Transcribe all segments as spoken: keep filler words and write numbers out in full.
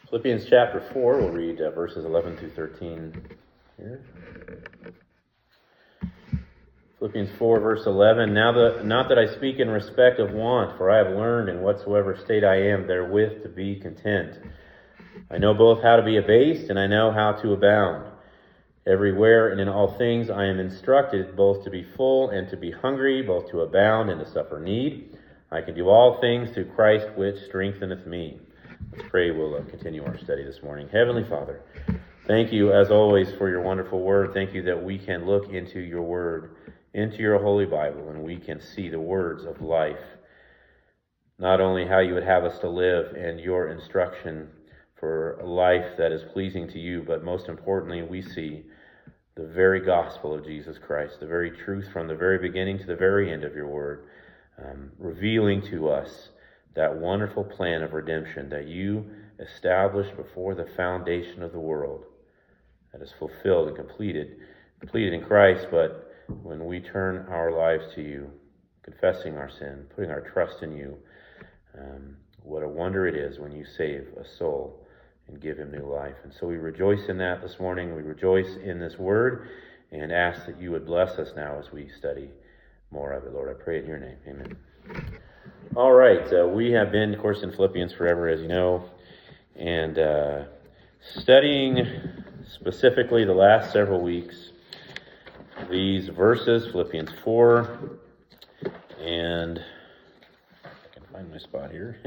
Philippians chapter four, we'll read uh, verses eleven through thirteen here. Philippians four, verse eleven, now that, not that I speak in respect of want, for I have learned in whatsoever state I am therewith to be content. I know both how to be abased, and I know how to abound. Everywhere and in all things I am instructed both to be full and to be hungry, both to abound and to suffer need. I can do all things through Christ which strengtheneth me. Let's pray. We'll uh, continue our study this morning. Heavenly Father, thank you as always for your wonderful word. Thank you that we can look into your word, into your holy Bible, and we can see the words of life. Not only how you would have us to live and your instruction for a life that is pleasing to you, but most importantly, we see the very gospel of Jesus Christ, the very truth from the very beginning to the very end of your word, um, revealing to us that wonderful plan of redemption that you established before the foundation of the world, that is fulfilled and completed, completed in Christ. But when we turn our lives to you, confessing our sin, putting our trust in you, um, what a wonder it is when you save a soul and give him new life. And so we rejoice in that this morning. We rejoice in this word and ask that you would bless us now as we study more of it. Lord, I pray in your name. Amen. All right. Uh, we have been, of course, in Philippians forever, as you know, and uh, studying specifically the last several weeks these verses, Philippians four, and I can find my spot here.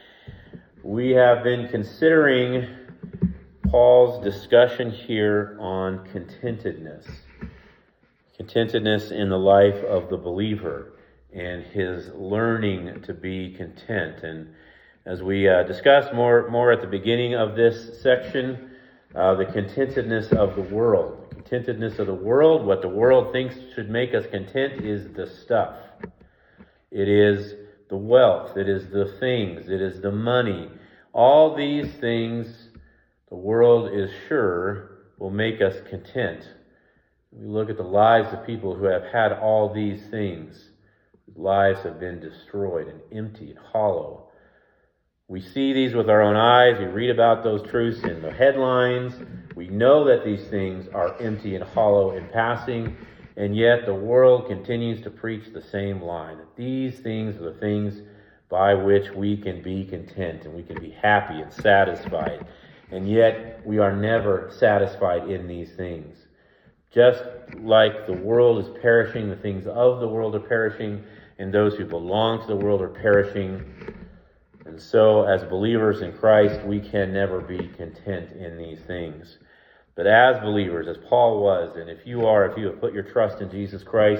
We have been considering Paul's discussion here on contentedness. Contentedness in the life of the believer and his learning to be content. And as we uh, discussed more, more at the beginning of this section, uh, the contentedness of the world. The contentedness of the world, what the world thinks should make us content is the stuff. It is the wealth, it is the things, it is the money. All these things the world is sure will make us content. We look at the lives of people who have had all these things. Lives have been destroyed and empty and hollow. We see these with our own eyes. We read about those truths in the headlines. We know that these things are empty and hollow in passing. And yet the world continues to preach the same line. That these things are the things by which we can be content and we can be happy and satisfied. And yet we are never satisfied in these things. Just like the world is perishing, the things of the world are perishing, and those who belong to the world are perishing. And so as believers in Christ, we can never be content in these things. But as believers, as Paul was, and if you are, if you have put your trust in Jesus Christ,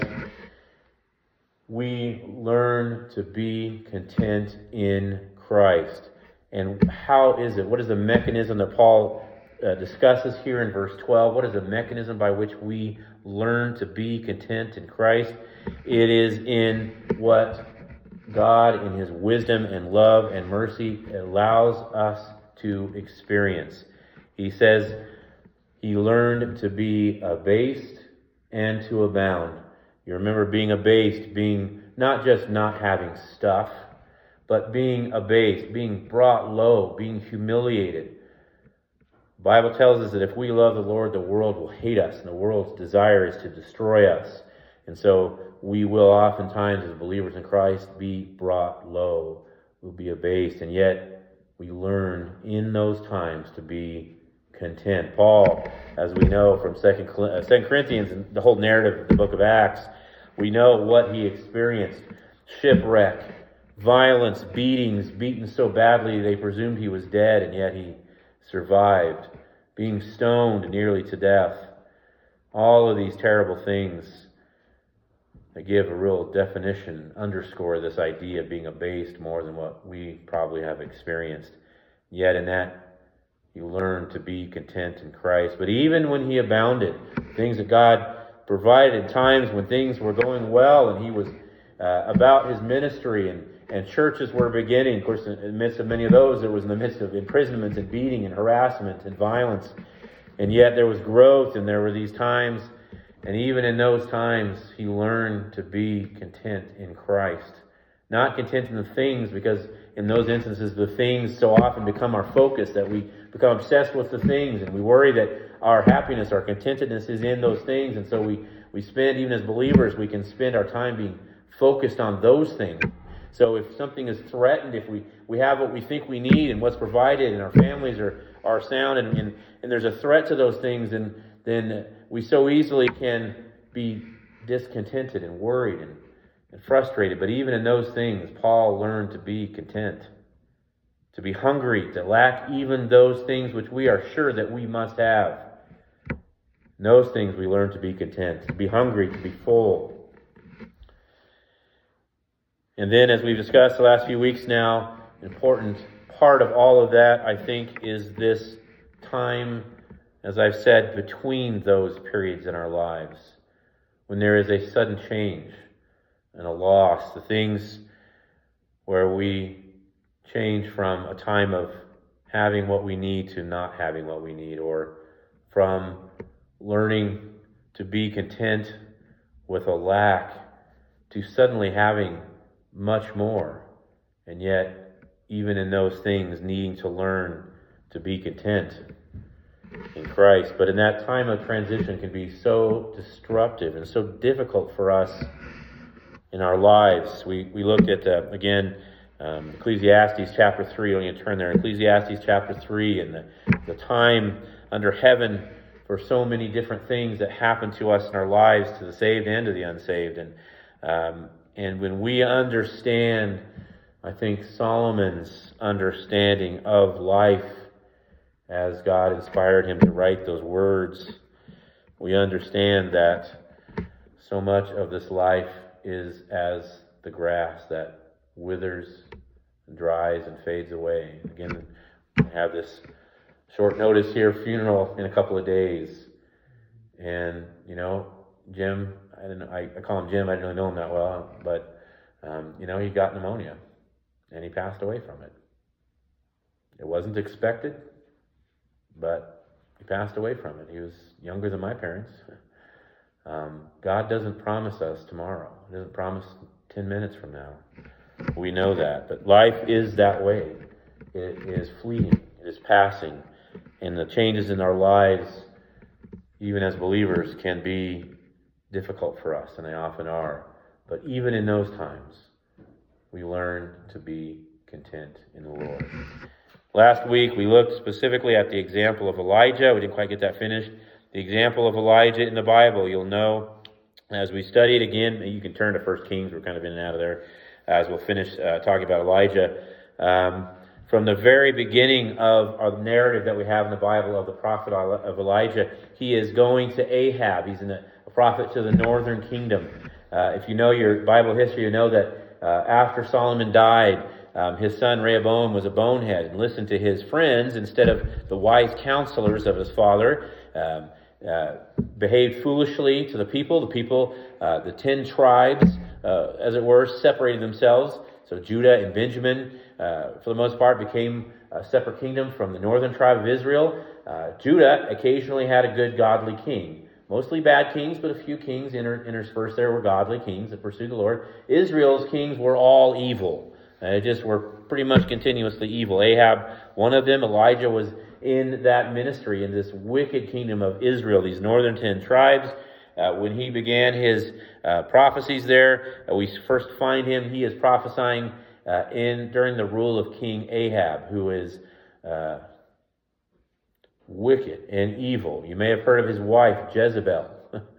we learn to be content in Christ. And how is it? What is the mechanism that Paul uh, discusses here in verse twelve? What is the mechanism by which we learn to be content in Christ? It is in what God, in his wisdom and love and mercy, allows us to experience. He says he learned to be abased and to abound. You remember being abased, being not just not having stuff, but being abased, being brought low, being humiliated. The Bible tells us that if we love the Lord, the world will hate us, and the world's desire is to destroy us. And so we will oftentimes, as believers in Christ, be brought low, we'll be abased, and yet we learn in those times to be content. Paul, as we know from Second Corinthians and the whole narrative of the book of Acts, we know what he experienced. Shipwreck, violence, beatings, beaten so badly they presumed he was dead, and yet he survived. Being stoned nearly to death. All of these terrible things that give a real definition, underscore this idea of being abased more than what we probably have experienced. Yet in that, he learned to be content in Christ. But even when he abounded, things that God provided in times when things were going well and he was uh, about his ministry and, and churches were beginning. Of course, in the midst of many of those, there was in the midst of imprisonment and beating and harassment and violence. And yet there was growth and there were these times. And even in those times, he learned to be content in Christ. Not content in the things, because in those instances, the things so often become our focus that we become obsessed with the things, and we worry that our happiness, our contentedness is in those things. And so we, we spend, even as believers, we can spend our time being focused on those things. So if something is threatened, if we, we have what we think we need and what's provided, and our families are, are sound, and, and, and there's a threat to those things, then, then we so easily can be discontented and worried and, and frustrated. But even in those things, Paul learned to be content, to be hungry, to lack even those things which we are sure that we must have. In those things we learn to be content, to be hungry, to be full. And then, as we've discussed the last few weeks now, an important part of all of that, I think, is this time, as I've said, between those periods in our lives, when there is a sudden change and a loss, the things where we change from a time of having what we need to not having what we need, or from learning to be content with a lack to suddenly having much more, and yet even in those things needing to learn to be content in Christ. But in that time of transition can be so disruptive and so difficult for us in our lives. We we looked at, uh, again, um, Ecclesiastes chapter three. Don't you turn there. Ecclesiastes chapter three, and the, the time under heaven for so many different things that happen to us in our lives, to the saved and to the unsaved. And um, and when we understand, I think, Solomon's understanding of life as God inspired him to write those words, we understand that so much of this life is as the grass that withers and dries and fades away. Again, I have this short notice here, funeral in a couple of days. And, you know, Jim, I didn't I, I call him Jim, I didn't really know him that well, but, um, you know, he got pneumonia and he passed away from it. It wasn't expected, but he passed away from it. He was younger than my parents. Um, God doesn't promise us tomorrow. He doesn't promise ten minutes from now. We know that. But life is that way. It is fleeting. It is passing. And the changes in our lives, even as believers, can be difficult for us, and they often are. But even in those times, we learn to be content in the Lord. Last week, we looked specifically at the example of Elijah. We didn't quite get that finished. The example of Elijah in the Bible, you'll know, as we study it again, you can turn to First Kings. We're kind of in and out of there as we'll finish uh, talking about Elijah. Um, from the very beginning of our narrative that we have in the Bible of the prophet of Elijah, he is going to Ahab. He's in a, a prophet to the northern kingdom. Uh, if you know your Bible history, you know that uh, after Solomon died, Um, his son Rehoboam was a bonehead and listened to his friends instead of the wise counselors of his father. Um, uh, behaved foolishly to the people. The people, uh, the ten tribes, uh, as it were, separated themselves. So Judah and Benjamin, uh, for the most part, became a separate kingdom from the northern tribe of Israel. Uh, Judah occasionally had a good, godly king. Mostly bad kings, but a few kings inter- interspersed there were godly kings that pursued the Lord. Israel's kings were all evil. They just were pretty much continuously evil. Ahab, one of them. Elijah was in that ministry, in this wicked kingdom of Israel, these northern ten tribes. Uh, when he began his uh, prophecies there, uh, we first find him, he is prophesying uh, in during the rule of King Ahab, who is uh, wicked and evil. You may have heard of his wife, Jezebel.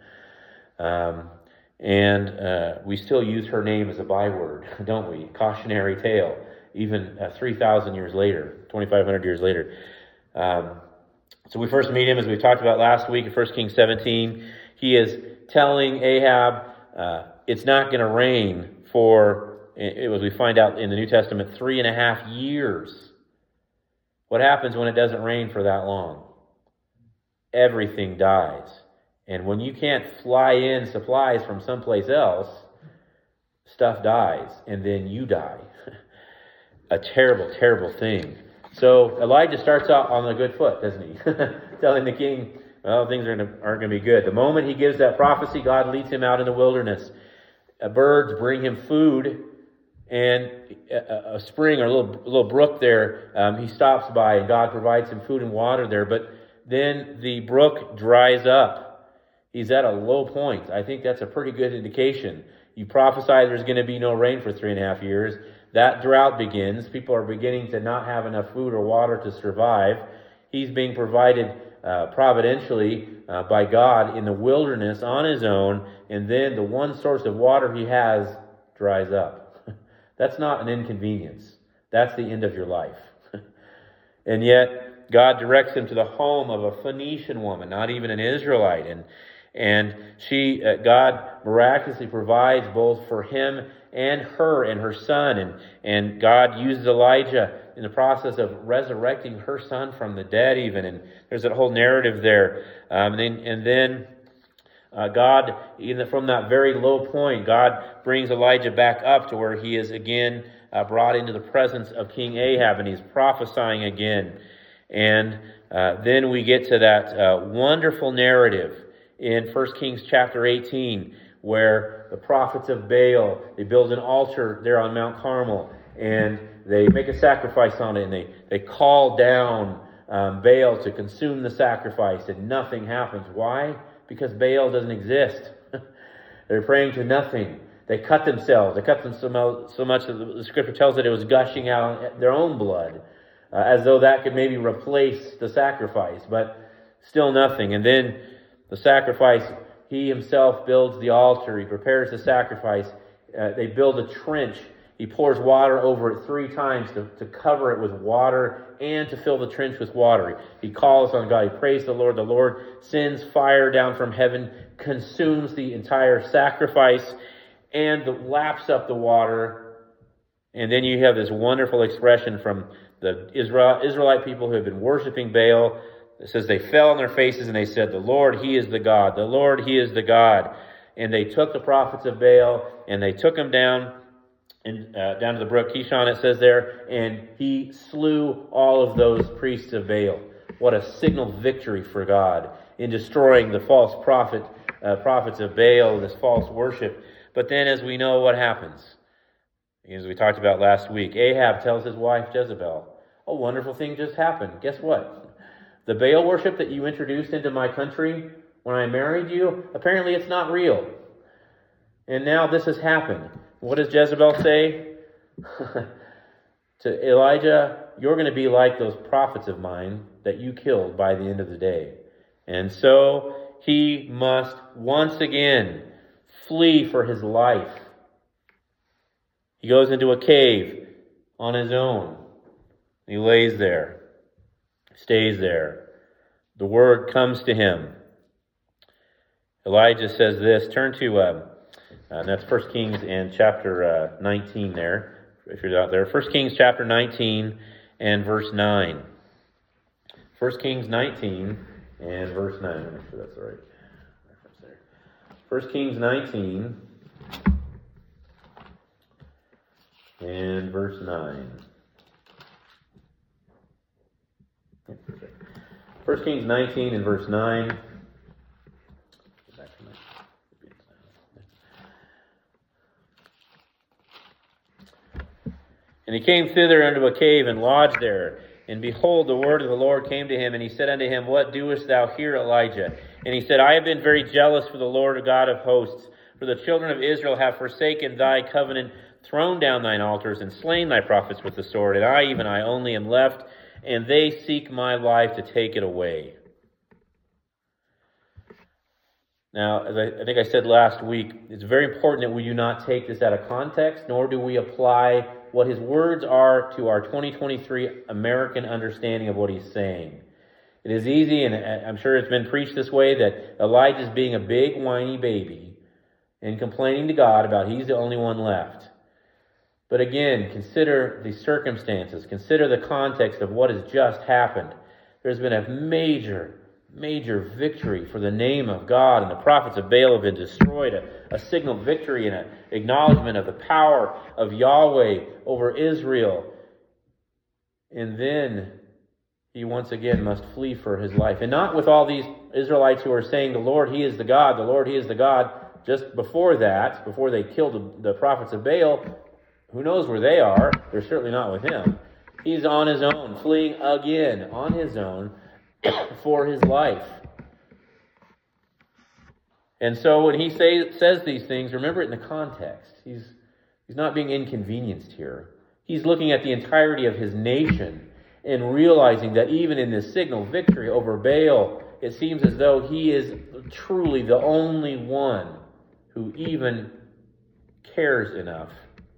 um And uh, we still use her name as a byword, don't we? Cautionary tale, even uh, three thousand years later, twenty-five hundred years later. Um, so we first meet him, as we talked about last week, in First Kings seventeen. He is telling Ahab uh, it's not going to rain for, as we find out in the New Testament, three and a half years. What happens when it doesn't rain for that long? Everything dies. And when you can't fly in supplies from someplace else, stuff dies, and then you die. A terrible, terrible thing. So Elijah starts out on a good foot, doesn't he? Telling the king, well, things are gonna, aren't going to be good. The moment he gives that prophecy, God leads him out in the wilderness. Uh, birds bring him food, and a, a spring or a little, a little brook there, um, he stops by, and God provides him food and water there. But then the brook dries up. He's at a low point. I think that's a pretty good indication. You prophesy there's going to be no rain for three and a half years. That drought begins. People are beginning to not have enough food or water to survive. He's being provided uh, providentially uh, by God in the wilderness on his own, and then the one source of water he has dries up. That's not an inconvenience. That's the end of your life. And yet, God directs him to the home of a Phoenician woman, not even an Israelite. And and she, uh, God miraculously provides both for him and her and her son. And, and God uses Elijah in the process of resurrecting her son from the dead even. And there's that whole narrative there. Um, and then, and then uh, God, even from that very low point, God brings Elijah back up to where he is again uh, brought into the presence of King Ahab, and he's prophesying again. And uh, then we get to that uh, wonderful narrative in First Kings chapter eighteen, where the prophets of Baal, they build an altar there on Mount Carmel, and they make a sacrifice on it, and they, they call down um, Baal to consume the sacrifice, and nothing happens. Why? Because Baal doesn't exist. They're praying to nothing. They cut themselves. They cut them so, so much that the scripture tells that it was gushing out their own blood, uh, as though that could maybe replace the sacrifice, but still nothing. And then the sacrifice, he himself builds the altar. He prepares the sacrifice. Uh, they build a trench. He pours water over it three times to, to cover it with water and to fill the trench with water. He calls on God. He prays the Lord. The Lord sends fire down from heaven, consumes the entire sacrifice, and laps up the water. And then you have this wonderful expression from the Israel, Israelite people who have been worshiping Baal. It says they fell on their faces and they said, "The Lord, He is the God. The Lord, He is the God." And they took the prophets of Baal and they took them down and uh, down to the brook Kishon, it says there, and he slew all of those priests of Baal. What a signal victory for God in destroying the false prophet uh, prophets of Baal, this false worship. But then, as we know, what happens? As we talked about last week, Ahab tells his wife Jezebel, "A wonderful thing just happened. Guess what? The Baal worship that you introduced into my country when I married you, apparently it's not real. And now this has happened." What does Jezebel say? To Elijah, "You're going to be like those prophets of mine that you killed by the end of the day." And so he must once again flee for his life. He goes into a cave on his own. He lays there. Stays there. The word comes to him. Elijah says this. Turn to, uh, uh, that's First Kings and chapter uh, nineteen there, if you're out there. First Kings chapter nineteen and verse nine. First Kings nineteen and verse nine. Let me make sure that's the right reference there. First Kings nineteen and verse nine. First Kings nineteen and verse nine. "And he came thither unto a cave and lodged there. And behold, the word of the Lord came to him, and he said unto him, What doest thou here, Elijah? And he said, I have been very jealous for the Lord God of hosts, for the children of Israel have forsaken thy covenant, thrown down thine altars, and slain thy prophets with the sword. And I, even I only, am left, and they seek my life to take it away." Now, as I, I think I said last week, it's very important that we do not take this out of context, nor do we apply what his words are to our twenty twenty-three American understanding of what he's saying. It is easy, and I'm sure it's been preached this way, that Elijah's being a big whiny baby and complaining to God about he's the only one left. But again, consider the circumstances. Consider the context of what has just happened. There's been a major, major victory for the name of God, and the prophets of Baal have been destroyed. A, a signal victory and an acknowledgement of the power of Yahweh over Israel. And then he once again must flee for his life. And not with all these Israelites who are saying, "The Lord, He is the God, the Lord, He is the God." Just before that, before they killed the, the prophets of Baal, who knows where they are? They're certainly not with him. He's on his own, fleeing again on his own for his life. And so when he say, says these things, remember it in the context. He's, he's not being inconvenienced here. He's looking at the entirety of his nation and realizing that even in this signal victory over Baal, it seems as though he is truly the only one who even cares enough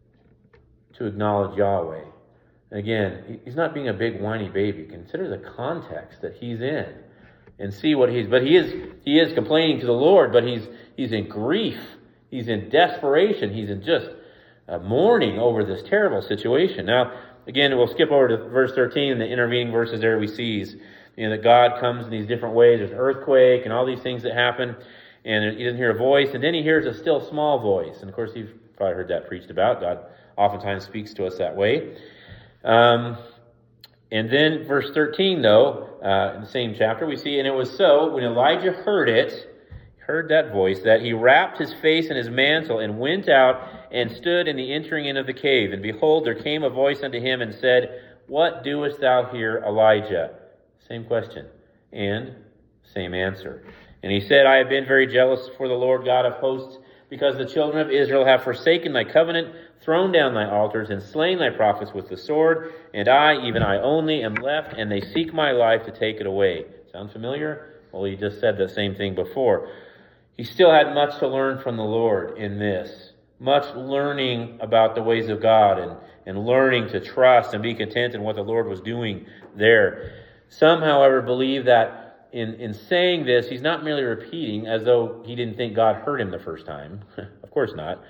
to acknowledge Yahweh. And again, he's not being a big whiny baby. Consider the context that he's in and see what he's, but he is, he is complaining to the Lord, but he's, he's in grief. He's in desperation. He's in just uh, mourning over this terrible situation. Now, again, we'll skip over to verse thirteen, and the intervening verses there we see, you know, that God comes in these different ways. There's an earthquake and all these things that happen, and he doesn't hear a voice, and then he hears a still small voice. And of course, you've probably heard that preached about. God oftentimes speaks to us that way. Um, and then verse thirteen, though, uh, in the same chapter, we see, and it was so, when Elijah heard it, heard that voice, that he wrapped his face in his mantle and went out and stood in the entering in of the cave. And behold, there came a voice unto him and said, What doest thou here, Elijah? Same question. And same answer. And he said, I have been very jealous for the Lord God of hosts, because the children of Israel have forsaken thy covenant, thrown down thy altars, and slain thy prophets with the sword. And I, even I only, am left, and they seek my life to take it away. Sound familiar? Well, he just said the same thing before. He still had much to learn from the Lord in this. Much learning about the ways of God and, and learning to trust and be content in what the Lord was doing there. Some, however, believe that in, in saying this, he's not merely repeating as though he didn't think God heard him the first time. Of course not.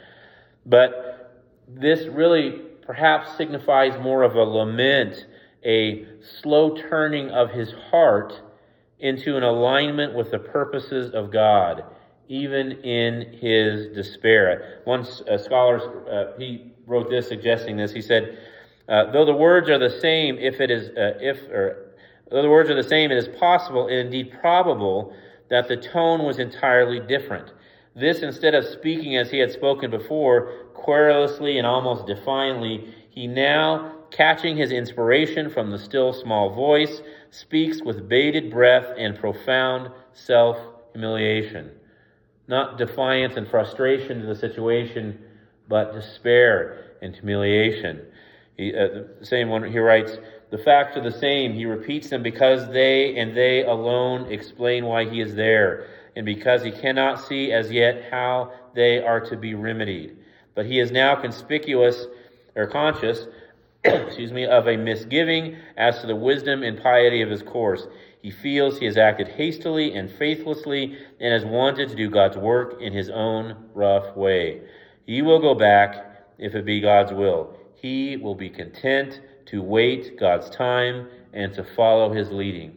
But this really perhaps signifies more of a lament, a slow turning of his heart into an alignment with the purposes of God, even in his despair. One uh, scholar, uh, he wrote this, suggesting this. He said, uh, though the words are the same, if it is, uh, if, or, though the words are the same, it is possible and indeed probable that the tone was entirely different. This, instead of speaking as he had spoken before, querulously and almost defiantly, he now, catching his inspiration from the still small voice, speaks with bated breath and profound self-humiliation. Not defiance and frustration to the situation, but despair and humiliation. He, uh, the same one, he writes, the facts are the same. He repeats them because they and they alone explain why he is there, and because he cannot see as yet how they are to be remedied. But he is now conspicuous or conscious, excuse me, of a misgiving as to the wisdom and piety of his course. He feels he has acted hastily and faithlessly and has wanted to do God's work in his own rough way. He will go back if it be God's will. He will be content to wait God's time and to follow his leading.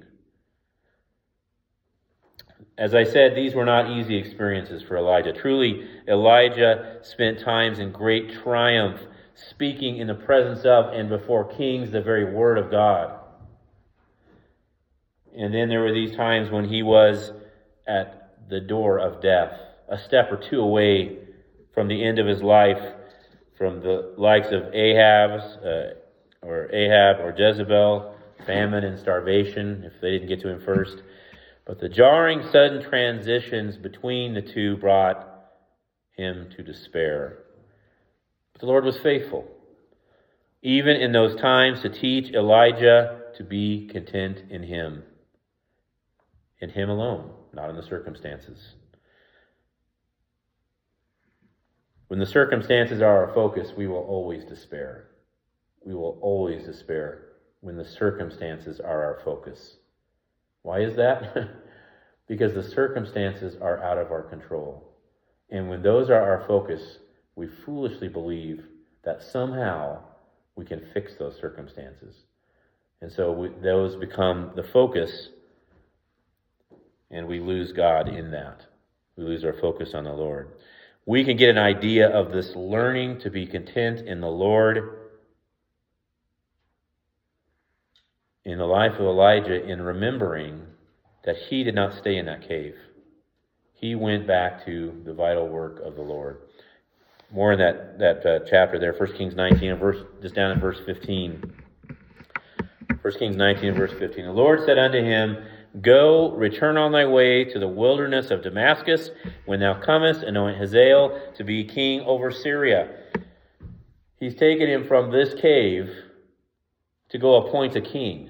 As I said, these were not easy experiences for Elijah. Truly, Elijah spent times in great triumph, speaking in the presence of and before kings the very word of God. And then there were these times when he was at the door of death, a step or two away from the end of his life, from the likes of Ahab's, uh, or Ahab or Jezebel, famine and starvation, if they didn't get to him first. But the jarring, sudden transitions between the two brought him to despair. But the Lord was faithful, even in those times, to teach Elijah to be content in him. In him alone, not in the circumstances. When the circumstances are our focus, we will always despair. We will always despair when the circumstances are our focus. Why is that? Because the circumstances are out of our control. And when those are our focus, we foolishly believe that somehow we can fix those circumstances. And so we, those become the focus, and we lose God in that. We lose our focus on the Lord. We can get an idea of this learning to be content in the Lord in the life of Elijah in remembering that he did not stay in that cave. He went back to the vital work of the Lord. More in that, that uh, chapter there, First Kings nineteen, and verse, just down in verse fifteen. First Kings nineteen and verse fifteen. The Lord said unto him, Go, return on thy way to the wilderness of Damascus. When thou comest, anoint Hazael to be king over Syria. He's taken him from this cave to go appoint a king.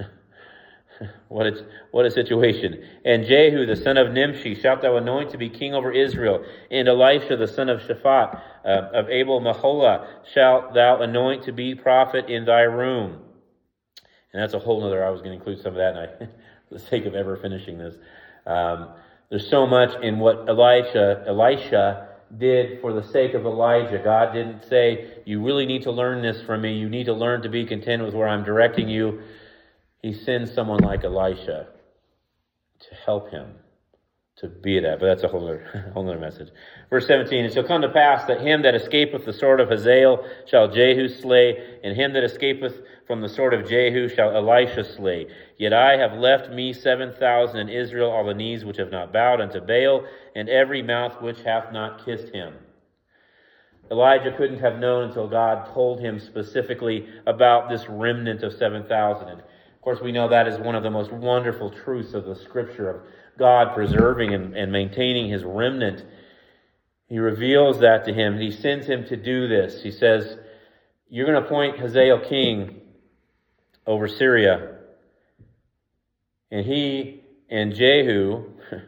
What a, what a situation. And Jehu, the son of Nimshi, shalt thou anoint to be king over Israel. And Elisha, the son of Shaphat, uh, of Abel Maholah, shalt thou anoint to be prophet in thy room. And that's a whole nother, I was going to include some of that, and I, for the sake of ever finishing this. Um, there's so much in what Elisha, Elisha did for the sake of Elijah. God didn't say, you really need to learn this from me. You need to learn to be content with where I'm directing you. He sends someone like Elisha to help him to be that. But that's a whole other, whole other message. Verse seventeen, It shall come to pass that him that escapeth the sword of Hazael shall Jehu slay, and him that escapeth from the sword of Jehu shall Elisha slay. Yet I have left me seven thousand in Israel, all the knees which have not bowed unto Baal, and every mouth which hath not kissed him. Elijah couldn't have known until God told him specifically about this remnant of seven thousand. And of course, we know that is one of the most wonderful truths of the Scripture, of God preserving and, and maintaining his remnant. He reveals that to him. He sends him to do this. He says, you're going to appoint Hazael king over Syria. And he and Jehu,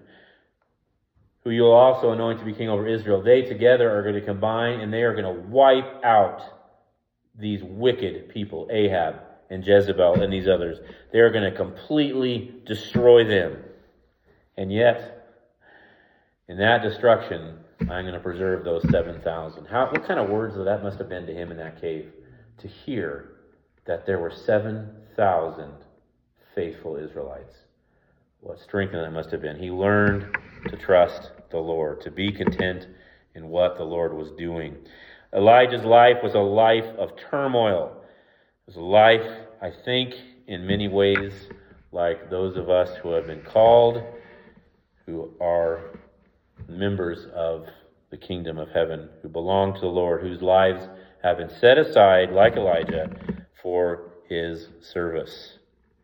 who you'll also anoint to be king over Israel, they together are going to combine and they are going to wipe out these wicked people, Ahab and Jezebel and these others. They are going to completely destroy them. And yet, in that destruction, I'm going to preserve those seven thousand. How, what kind of words that must have been to him in that cave? To hear that there were seven thousand faithful Israelites. What strength that must have been. He learned to trust the Lord, to be content in what the Lord was doing. Elijah's life was a life of turmoil. It was a life, I think, in many ways, like those of us who have been called, who are members of the kingdom of heaven, who belong to the Lord, whose lives have been set aside, like Elijah, for his service.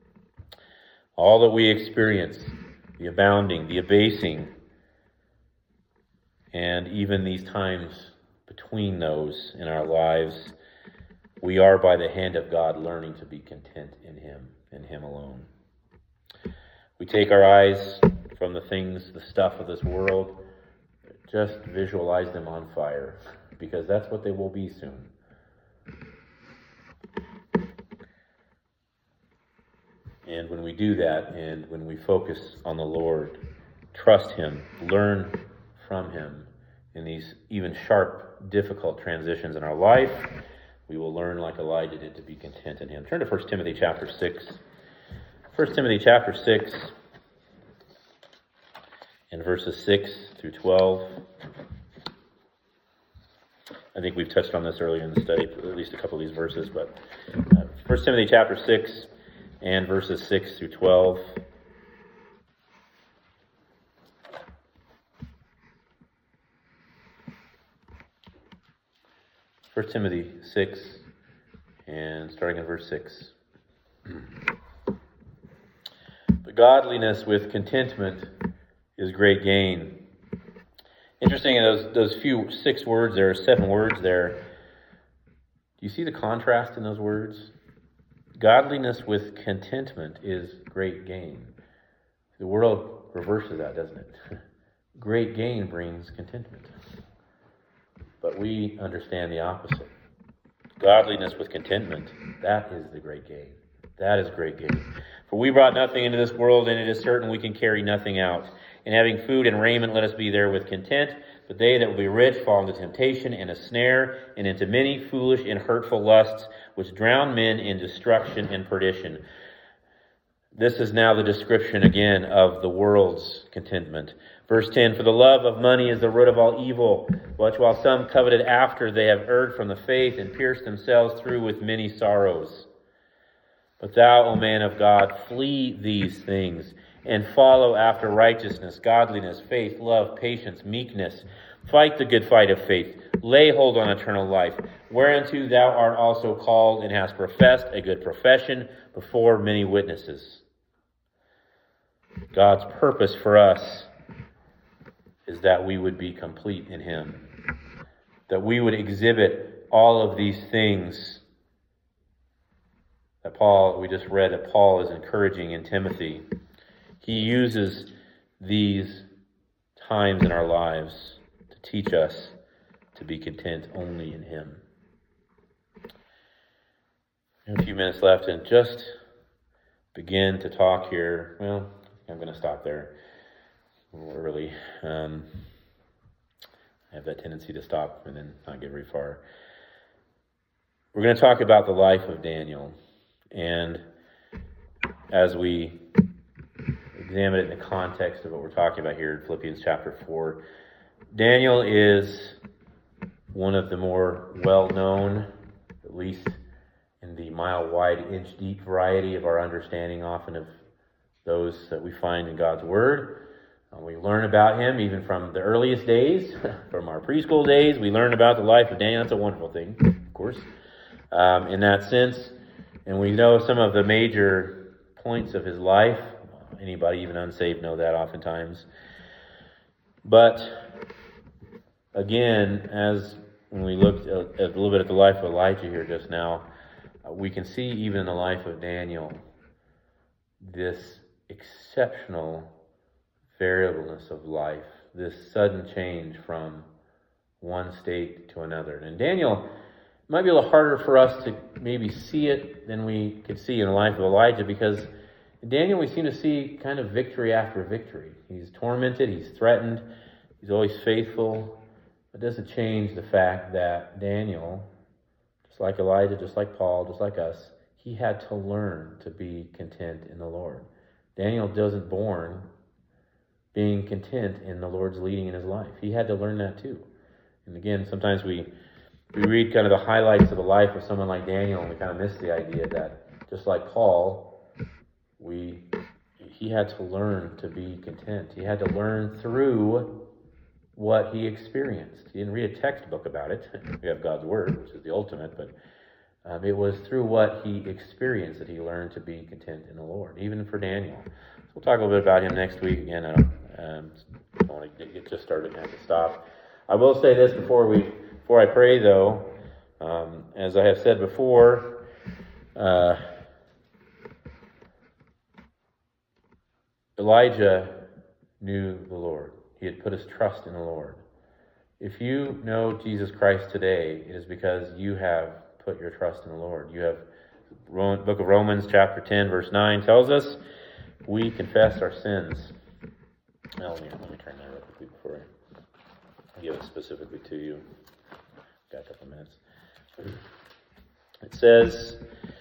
All that we experience, the abounding, the abasing, and even these times between those in our lives, we are by the hand of God learning to be content in him, in him alone. We take our eyes from the things, the stuff of this world, just visualize them on fire, because that's what they will be soon. And when we do that, and when we focus on the Lord, trust him, learn from him in these even sharp, difficult transitions in our life, we will learn like Elijah did to be content in him. Turn to First Timothy chapter six. First Timothy chapter six and verses six through twelve. I think we've touched on this earlier in the study, at least a couple of these verses, but uh, First Timothy chapter six and verses six through twelve. First Timothy six, and starting in verse six. But godliness with contentment is great gain. Interesting, in those those few six words there, seven words there. Do you see the contrast in those words? Godliness with contentment is great gain. The world reverses that, doesn't it? Great gain brings contentment. But we understand the opposite. Godliness with contentment, that is the great gain. That is great gain. For we brought nothing into this world, and it is certain we can carry nothing out. In having food and raiment, let us be there with content. But they that will be rich fall into temptation and a snare, and into many foolish and hurtful lusts, which drown men in destruction and perdition. This is now the description again of the world's contentment. Verse ten, For the love of money is the root of all evil, which while some coveted after, they have erred from the faith and pierced themselves through with many sorrows. But thou, O man of God, flee these things, and follow after righteousness, godliness, faith, love, patience, meekness. Fight the good fight of faith. lay hold on eternal life, whereunto thou art also called, and hast professed a good profession before many witnesses. God's purpose for us is that we would be complete in him, that we would exhibit all of these things that Paul, we just read that Paul is encouraging in Timothy. He uses these times in our lives to teach us to be content only in him. A few minutes left and just begin to talk here. Well, I'm going to stop there a little early. Um, I have that tendency to stop and then not get very far. We're going to talk about the life of Daniel. And as we examine it in the context of what we're talking about here in Philippians chapter four, Daniel is one of the more well-known, at least in the mile-wide, inch-deep variety of our understanding often of those that we find in God's Word. Uh, we learn about him even from the earliest days, from our preschool days. We learn about the life of Daniel. That's a wonderful thing, of course, um, in that sense. And we know some of the major points of his life. Anybody, even unsaved, know that oftentimes. But again, as when we looked at a little bit at the life of Elijah here just now, uh, we can see even in the life of Daniel this exceptional variableness of life, this sudden change from one state to another. And Daniel, it might be a little harder for us to maybe see it than we could see in the life of Elijah, because in Daniel we seem to see kind of victory after victory. He's tormented, he's threatened, he's always faithful. It doesn't change the fact that Daniel, just like Elijah, just like Paul, just like us, he had to learn to be content in the Lord. Daniel wasn't born being content in the Lord's leading in his life. He had to learn that too. And again, sometimes we we read kind of the highlights of the life of someone like Daniel, and we kind of miss the idea that just like Paul, we he had to learn to be content. He had to learn through what he experienced. He didn't read a textbook about it. We have God's Word, which is the ultimate, but um, it was through what he experienced that he learned to be content in the Lord, even for Daniel. So we'll talk a little bit about him next week. Again, I don't, um, I don't want to get just started and have to stop. I will say this before we before I pray, though. Um, as I have said before, uh, Elijah knew the Lord. He had put his trust in the Lord. If you know Jesus Christ today, it is because you have put your trust in the Lord. You have, book of Romans chapter ten, verse nine tells us, we confess our sins. Now, let me, let me turn that real quickly before I give it specifically to you. Got a couple minutes. It says,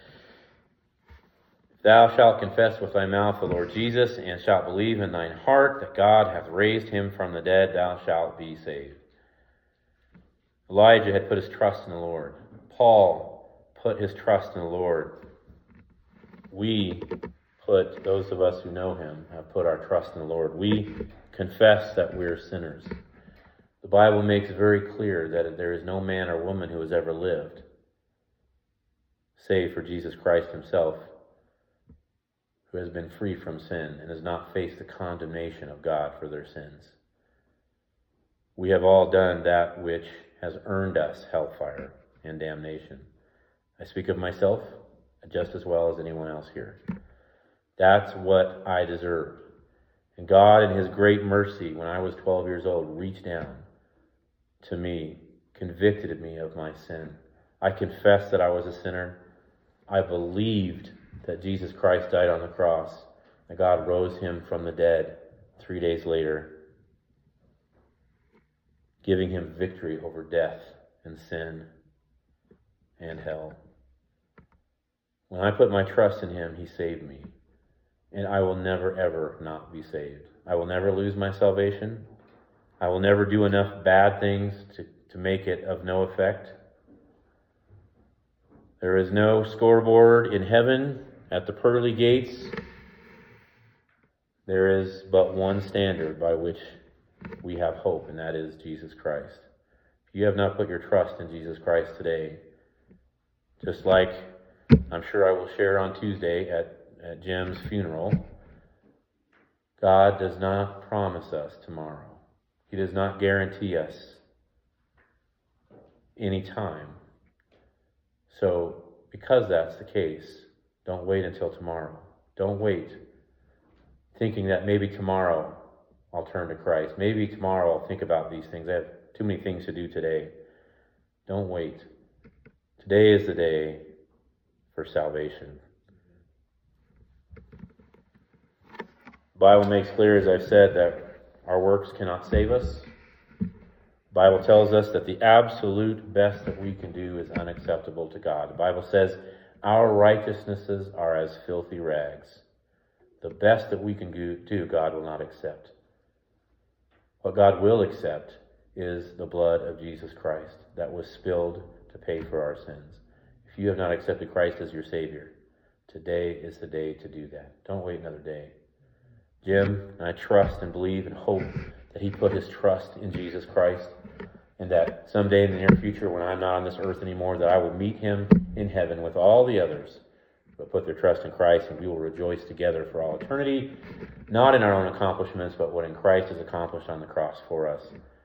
thou shalt confess with thy mouth the Lord Jesus, and shalt believe in thine heart that God hath raised him from the dead, thou shalt be saved. Elijah had put his trust in the Lord. Paul put his trust in the Lord. We put, those of us who know him, have put our trust in the Lord. We confess that we're sinners. The Bible makes very clear that there is no man or woman who has ever lived, save for Jesus Christ himself, who has been free from sin and has not faced the condemnation of God for their sins. We have all done that which has earned us hellfire and damnation. I speak of myself just as well as anyone else here. That's what I deserve. And God, in his great mercy, when I was twelve years old, reached down to me, convicted me of my sin. I confessed that I was a sinner. I believed that Jesus Christ died on the cross, that God rose him from the dead three days later, giving him victory over death and sin and hell. When I put my trust in him, he saved me. And I will never, ever not be saved. I will never lose my salvation. I will never do enough bad things to, to make it of no effect. There is no scoreboard in heaven at the pearly gates. There is but one standard by which we have hope, and that is Jesus Christ. If you have not put your trust in Jesus Christ today, just like I'm sure I will share on Tuesday at, at Jim's funeral, God does not promise us tomorrow. He does not guarantee us any time. So, because that's the case, don't wait until tomorrow. Don't wait thinking that maybe tomorrow I'll turn to Christ. Maybe tomorrow I'll think about these things. I have too many things to do today. Don't wait. Today is the day for salvation. The Bible makes clear, as I've said, that our works cannot save us. The Bible tells us that the absolute best that we can do is unacceptable to God. The Bible says our righteousnesses are as filthy rags. The best that we can do, God will not accept. What God will accept is the blood of Jesus Christ that was spilled to pay for our sins. If you have not accepted Christ as your Savior, today is the day to do that. Don't wait another day. Jim, I trust and believe and hope that he put his trust in Jesus Christ, and that someday in the near future, when I'm not on this earth anymore, that I will meet him in heaven with all the others who put their trust in Christ, and we will rejoice together for all eternity, not in our own accomplishments, but what in Christ has accomplished on the cross for us.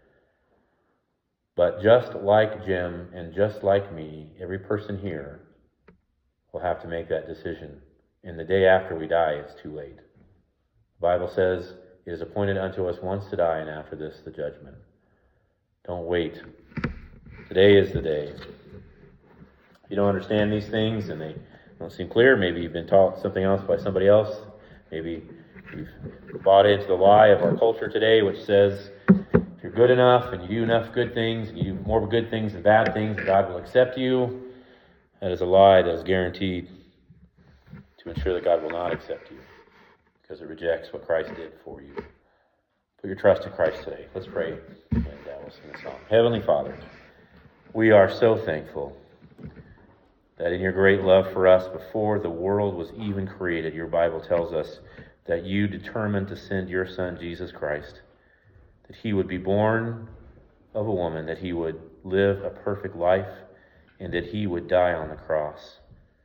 But just like Jim and just like me, every person here will have to make that decision. And the day after we die, it's too late. The Bible says, it is appointed unto us once to die, and after this, the judgment. Don't wait. Today is the day. If you don't understand these things and they don't seem clear, maybe you've been taught something else by somebody else. Maybe you've bought into the lie of our culture today, which says if you're good enough and you do enough good things, and you do more good things than bad things, God will accept you. That is a lie that is guaranteed to ensure that God will not accept you, because it rejects what Christ did for you. Put your trust in Christ today. Let's pray, and uh, we'll sing a song. Heavenly Father, we are so thankful that in your great love for us, before the world was even created, your Bible tells us that you determined to send your Son, Jesus Christ, that he would be born of a woman, that he would live a perfect life, and that he would die on the cross.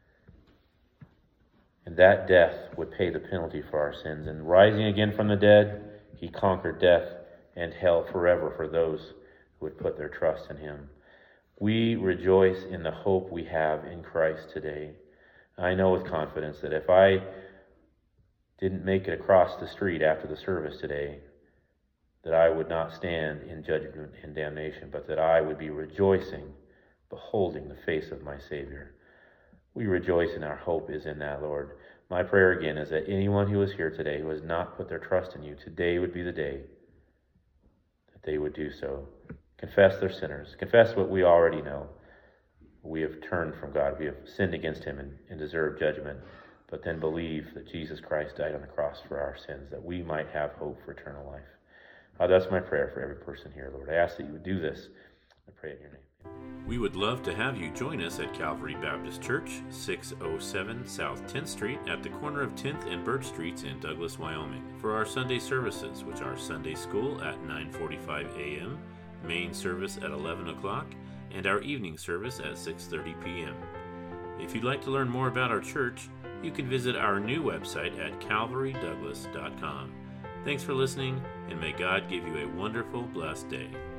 And that death would pay the penalty for our sins. And rising again from the dead, he conquered death and hell forever for those who would put their trust in him. We rejoice in the hope we have in Christ today. I know with confidence that if I didn't make it across the street after the service today, that I would not stand in judgment and damnation, but that I would be rejoicing, beholding the face of my Savior. We rejoice, and our hope is in that, Lord. My prayer again is that anyone who is here today who has not put their trust in you, today would be the day that they would do so. Confess their sinners. Confess what we already know. We have turned from God. We have sinned against him and, and deserve judgment. But then believe that Jesus Christ died on the cross for our sins, that we might have hope for eternal life. Uh, that's my prayer for every person here, Lord. I ask that you would do this. I pray in your name. We would love to have you join us at Calvary Baptist Church, six oh seven South tenth Street, at the corner of tenth and Birch Streets in Douglas, Wyoming, for our Sunday services, which are Sunday School at nine forty-five a.m., main service at eleven o'clock, and our evening service at six thirty p.m. If you'd like to learn more about our church, you can visit our new website at calvary douglas dot com. Thanks for listening, and may God give you a wonderful, blessed day.